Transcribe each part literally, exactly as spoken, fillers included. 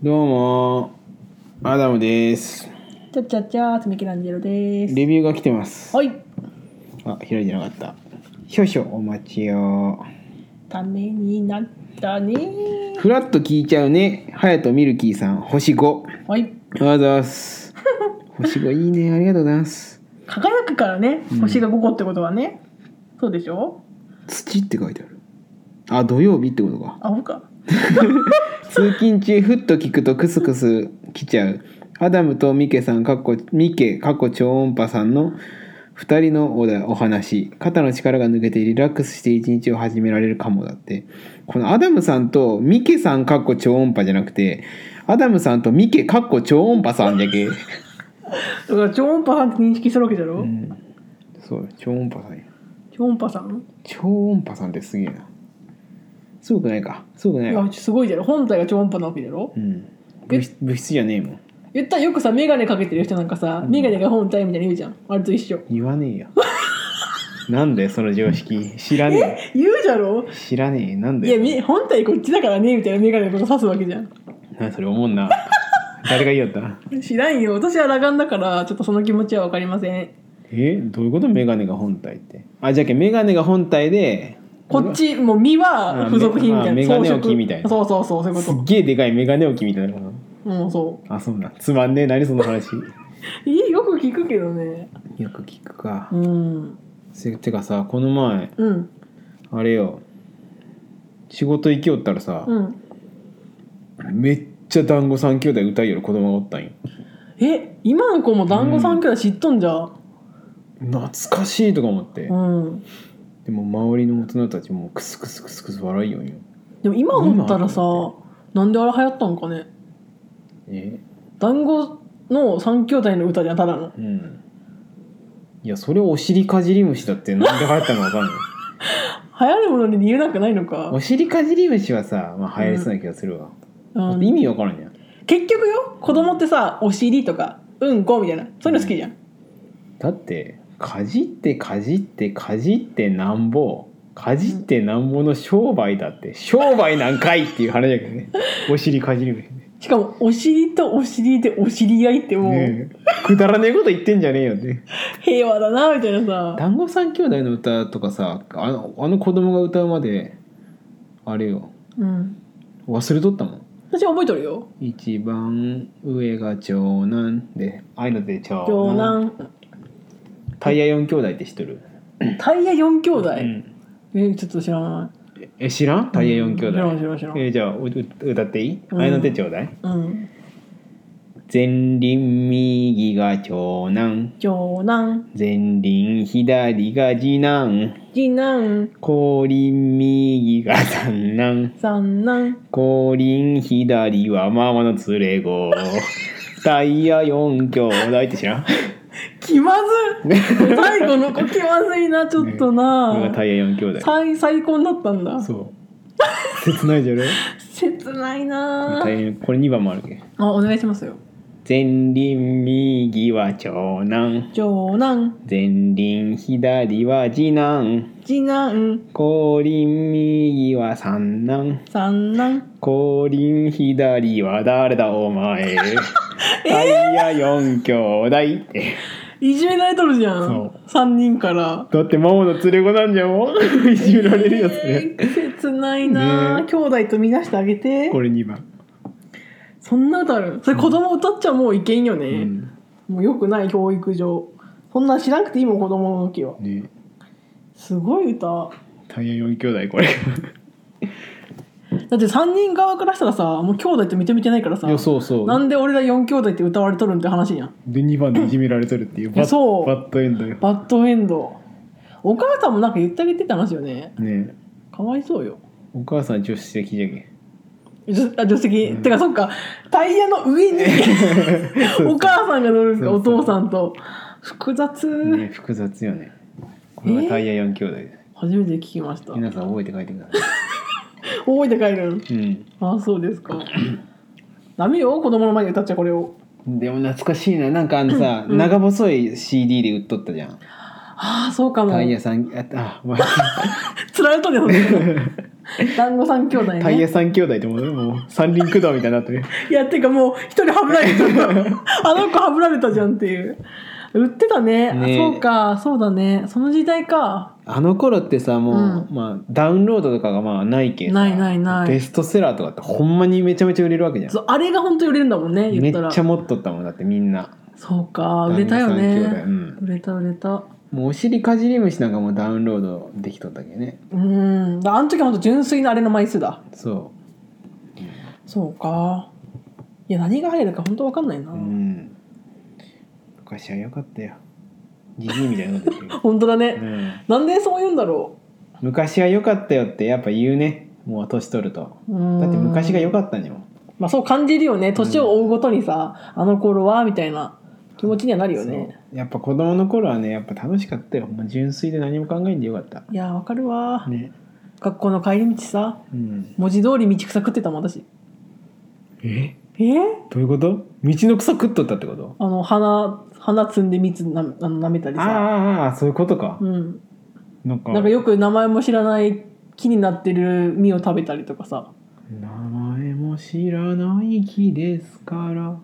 どうもアダムです。 ちゃちゃちゃーミケランジェロです。 レビューが来てます。 はい。 あ、開いてなかった。少々お待ちよ。 ためになったね。 フラッと聞いちゃうね。ハヤトミルキーさん星ご。 はい。 ありがとうございます。星ごいいね、ありがとうございます。 輝くからね、 うん星がごこってことはね、そうでしょ。 土って書いてある。あ、土曜日ってことか。 あ、ほか。 通勤中ふっと聞くとクスクス来ちゃうアダムとミケさんかっこミケかっこ超音波さんのふたりの お, お話。肩の力が抜けてリラックスして一日を始められるかも。だって、このアダムさんとミケさんかっこ超音波じゃなくて、アダムさんとミケかっこ超音波さんじゃけ。だから超音波さんって認識するわけだろ、 うん、そう超音波さんや。 超音波さん超音波さんってすげえな。すごくないか。すごくないいやすごいじゃろ。本体が超音波なわけだろ、 うん、物質、物質じゃねえもん。 言ったらよくさメガネかけてる人なんかさ、うん、メガネが本体みたいに言うじゃん。あれと一緒。 言わねえよ。なんでその常識知らねえ。言うじゃろ。 知らねえ。なんで。 いや本体こっちだからねみたいなメガネのこと指すわけじゃん。 なそれ思んな。誰が言いよった。 知らんよ。私は裸眼だからちょっとその気持ちは分かりません。 えどういうこと。メガネが本体って。あじゃけメガネが本体でこっちもう身は付属品みたいな。 メガネ置きみたいな。 そうそうそうそういうこと。 すっげえでかいメガネ置きみたいな。 うんそう。 あそうなん。つまんねえ。何その話。 いいよく聞くけどね。 よく聞くか。 うん。 てかさこの前、 うん、 あれよ仕事行きよったらさ、 うん、 めっちゃ団子三兄弟歌いよる子供がおったんよ。 え今の子も団子三兄弟知っとんじゃ、うん、 懐かしいとか思って、 うん、 でも周りの大人たちもクスクスクスクス笑いよんよ。 でも今思ったらさなんであれ流行ったんかね。 え団子の三兄弟の歌じゃんただの。 うん。いやそれをお尻かじり虫だってなんで流行ったのか分かんない。 流行るものに理由なんかないのか。 お尻かじり虫はさ、まあ、流行りそうな気がするわ、うん、意味分からんやん。 結局よ子供ってさお尻とかうんこみたいなそういうの好きじゃん、うん、 だってかじってかじってかじってなんぼかじってなんぼの商売だって、うん、商売なんかいっていう話だけどね。お尻かじり虫。しかもお尻とお尻でお知り合いってもう、ね、 くだらねえこと言ってんじゃねえよって平和だなみたいなさ。 団子三兄弟の歌とかさあの、あの子供が歌うまであれよ、うん、忘れとったもん。 私覚えとるよ。 一番上が長男でああいうので長男長男タイヤ四兄弟って知っとる。 タイヤ四兄弟、うん、えちょっと知らない。 え知らんタイヤ四兄弟、 うん、知らん知らん知らん。 えじゃあ歌っていい、うん、あいの手ちょうだい、 うん、 前輪右が長男長男前輪左が次男次男後輪右が三男三男後輪左はママの連れ子タイヤ四兄弟って知らん。 気まず最後の子気まずいなちょっとな、 ね、これがタイヤ四兄弟。 最最高になったんだ。 そう切ないじゃろ。 切ないな。 これにばんもあるけ。 あお願いしますよ。 前輪右は長男長男前輪左は次男次男後輪右は三男三男後輪左は誰だお前タイヤ四兄弟っていじめられとるじゃん。そうさんにんからだってママの連れ子なんじゃもん。いじめられるよそれ、 えー、切ないな、ね、兄弟と見出してあげて。 これにばん。 そんな歌ある。それ子供歌っちゃもういけんよね、うん、もうよくない教育上。そんな知らなくていいもん子供の時は、ね、すごい歌。 タイヤ四兄弟これだってさんにん側からしたらさもう兄弟って認めてないからさ。いやそうそうなんで俺らよん兄弟って歌われとるんって話やん。 でにばんでいじめられとるっていうバッ、そうバッドエンドよ。 バッドエンド。お母さんもなんか言ってあげてた話よね。ねかわいそうよ。 お母さん助手席じゃけ助手席、うん、てかそっかタイヤの上にお母さんが乗るんですか。お父さんと複雑、 ね、複雑よね。これがタイヤ四兄弟です、 えー、初めて聞きました。 皆さん覚えて帰ってください。 覚えて帰る。うん。あそうですか。ダメよ子供の前で歌っちゃこれを。 でも懐かしいな。なんかあのさ、うん、長細い シーディー で売っとったじゃん。 ああそうかも。 タイヤさんああ、まあ、 つられとるよ団子三兄弟ね。 タイヤ三兄弟ってもうもう三輪駆動みたいになってる。 いやっていうかもう一人はぶられちゃったあの子はぶられたじゃんっていう。売ってたね。 ねそうかそうだね、その時代か。 あの頃ってさもう、 うんまあ、ダウンロードとかがまあないけんさないないないベストセラーとかってほんまにめちゃめちゃ売れるわけじゃん。 そうあれが本当に売れるんだもんね、 め言ったら。 っちゃ持っとったもんだってみんな。 そうか売れたよ団子三兄弟ね、 うん売れた売れた。 もうお尻かじり虫なんかもうダウンロードできとったけどね。 うんだあの時は本当純粋なあれの枚数だ。 そそうか。いや何が入るか本当わかんないな、 う、うん、昔は良かったよ。ジジイみたいなこと言ってる、 本当だね、 うん、 なんでそう言うんだろ昔は良かったよってやっぱ言うね、もう年取ると。 う。うんだって昔が良かったんよ。 まあそう感じるよね、年を追うごとにさ、うん、あの頃はみたいな気持ちにはなるよね。 やっぱ子供の頃はねやっぱ楽しかったよ。もう純粋で何も考えんでよかった。 いやわかるわ、 ね、 学校の帰り道さ、 うん、 文字通り道草食ってたもん私。 ええどういうこと？道の草食っとったってこと？ あの花花摘んで蜜なあの舐めたりさ。 ああそういうことか、 うん、 なんかなんかよく名前も知らない木になってる実を食べたりとかさ。 名前も知らない木ですから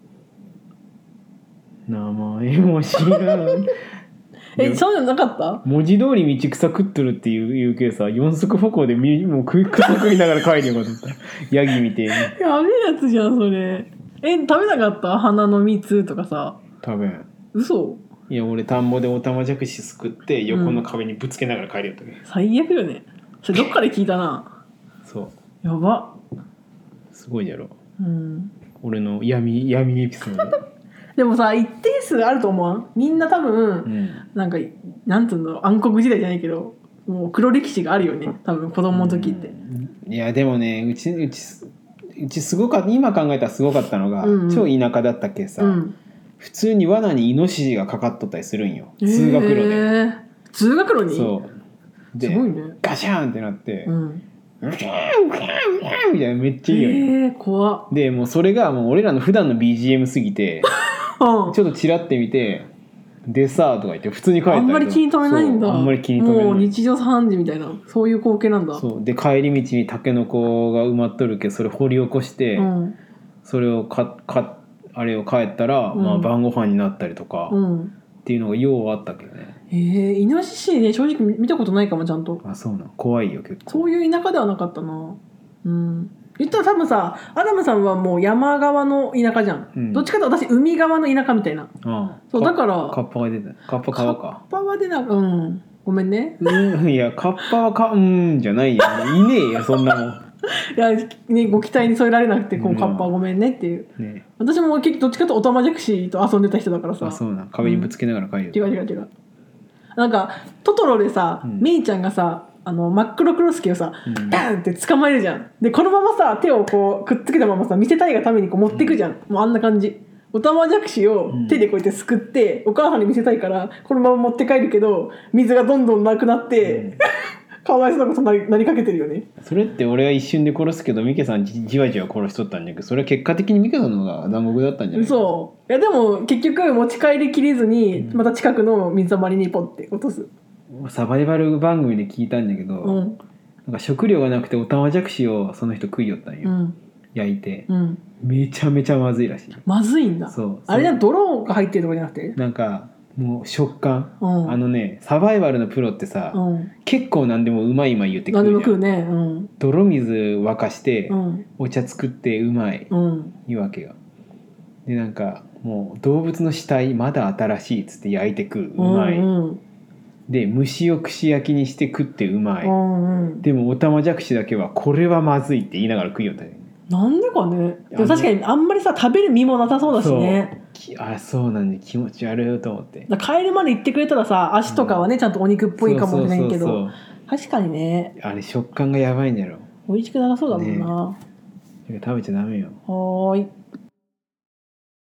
名前も知らないえそういうのなかった？ 文字通り道草食っとるっていう言うけどさ、四足歩行でみもう食い草食いながら帰るようかと思ったヤギみてえに。 やべえやつじゃんそれ。え食べなかった？花の蜜とかさ。 食べん。 嘘？ いや俺田んぼでオタマジャクシすくって横の壁にぶつけながら帰るよったけど、 うん、最悪よねそれ。どっかで聞いたなそうやば。 すごいやろ、 うん、 俺の闇闇エピソードでもさ一定数あると思わん？みんな多分、うん、なんかなんていうの暗黒時代じゃないけどもう黒歴史があるよね多分子供の時って、 うん、いやでもねうちうちうちすごかった今考えたらすごかったのが、 うんうん、 超田舎だったっけさ、うん、普通に罠にイノシシがかかっとったりするんよ、えー、通学路で。 通学路に？ そうですごいね。 ガシャーンってなって、うん、 うキャーキャーキャーみたいなめっちゃいいよね、 えー、怖っ。 でもうそれがもう俺らの普段の ビージーエム すぎてちょっとチラって見てでさーとか言って普通に帰ったりとか。 あんまり気に留めないんだ。 あんまり気に留めない。 もう日常茶飯事みたいなそういう光景なんだ。 そうで帰り道にタケノコが埋まっとるけどそれ掘り起こして、うん、それをかかあれを帰ったら、うん、まあ、晩ご飯になったりとか、うん、っていうのがようあったけどね。 えー、イノシシね正直見たことないかもちゃんと。 あそうなの怖いよ結構。 そういう田舎ではなかったな。うん言ったら多分さアダムさんはもう山側の田舎じゃん、うん、どっちかというと私海側の田舎みたいな。ああそうだからカッパが出た。カッパ川か。 カッパは出なうんごめんね。 うんいやカッパはかうんじゃないよいねえよそんなもん。 いや、ね、ご期待に添えられなくてこうカッパはごめんねっていう、ね、私も結構どっちかというとオタマジャクシと遊んでた人だからさ。 あそうな壁にぶつけながら帰る、 うん、違う違う違う。なんかトトロでさ、うん、メイちゃんがさあの真っ黒クロスケをさ、うん、バーンって捕まえるじゃん。でこのままさ手をこうくっつけたままさ見せたいがためにこう持っていくじゃん、うん、もうあんな感じ。オタマジャクシを手でこうやってすくって、うん、お母さんに見せたいからこのまま持って帰るけど水がどんどんなくなって、うん、かわいそうなことになり、なりかけてるよね。 それって俺は一瞬で殺すけどミケさん じ, じわじわ殺しとったんだけどそれは結果的にミケさんの方が残酷だったんじゃない？ そういやでも結局持ち帰りきれずにまた近くの水たまりにポンって落とす。 サバイバル番組で聞いたんだけど、うん、なんか食料がなくてオタマジャクシをその人食いよったんよ、うん、焼いて、うん、めちゃめちゃまずいらしい。 まずいんだ。そうあれは泥が入ってるとかじゃなくてなんかもう食感、うん、あのねサバイバルのプロってさ、うん、結構何でもうまいうまい言ってくるじゃん。何でも食うね、うん、泥水沸かして、うん、お茶作ってうまい、うん、いうわけがでなんかもう動物の死体まだ新しいっつって焼いて食ううまい、うんうんで虫を串焼きにして食ってうまい、うんうん、でもオタマジャクシだけはこれはまずいって言いながら食いよったよね。 なんでかね。でも確かにあんまりさ食べる身もなさそうだしね。 そうあそうなんで気持ち悪いと思って。 帰るまで行ってくれたらさ足とかはね、うん、ちゃんとお肉っぽいかもしれないけど、そうそうそうそう確かにねあれ食感がやばいんだろ。 美味しくなさそうだもんな、 ね、食べちゃダメよ。 はーい。